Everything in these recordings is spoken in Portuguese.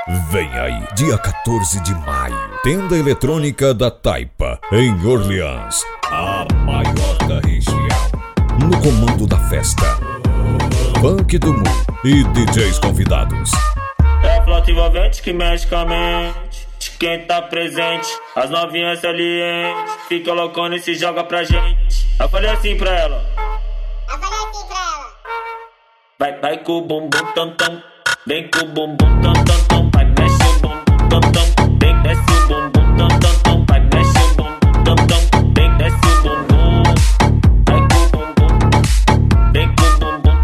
Vem aí, dia 14 de maio, Tenda Eletrônica da Taipa, em Orleans, a maior da região. No comando da festa, Funk do Mu e DJs convidados. É flauta envolvente que mexe com a mente de quem tá presente. As novinhas salientes fica loucona e se joga pra gente. Eu falei assim pra ela. Vai com o bumbum tam tam, vem com o bumbum tam tam tam. Vai mexe o bumbum tam tam, vem desce o bumbum tam tam tam. Vai mexe o bumbum tam tam, vem desce o bumbum. Vai com o bumbum, vem com o bumbum.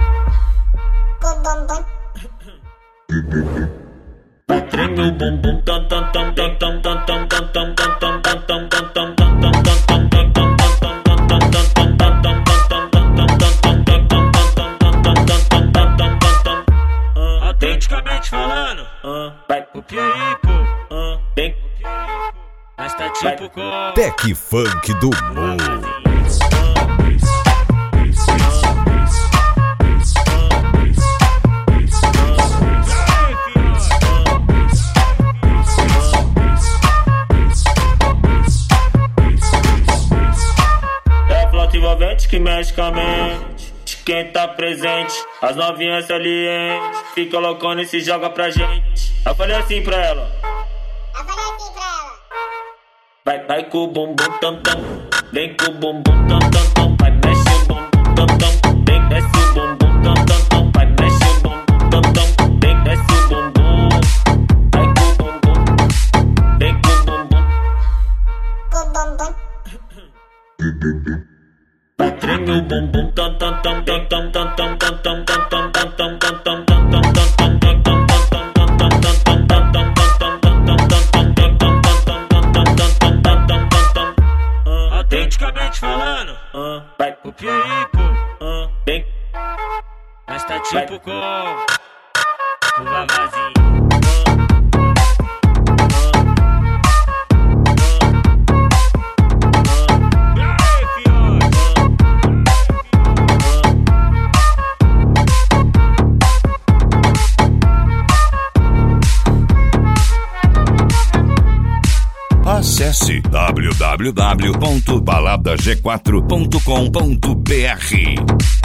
Vai treme o bumbum tam tam tam tam tam tam tam tam tam tam tam tam tam tam tam. Autenticamente falando, Vai o Pieripo, vem, mas tá tipo com Tec Funk do Mu. É flauta envolvente que mexe com a mente de quem tá presente. As novinhas salientes fica loucona e se joga pra gente. Eu falei assim pra ela. Vai com o bumbum tam tam, vem com o bumbum tam tam tam. Vai mexe o bumbum tam tam, vem desce o bumbum tam tam tam. Vai mexe o bumbum tam tam, vem desce o bumbum. Vai com o bumbum, vem com o bumbum. Vai treme o bumbum tam tam tam tam tam tam tam tam tam tam tam tam tam tam tam. autenticamente falando, Vai o Pieripo, vem, mas tá tipo com o Vavazinho. Acesse www.baladag4.com.br.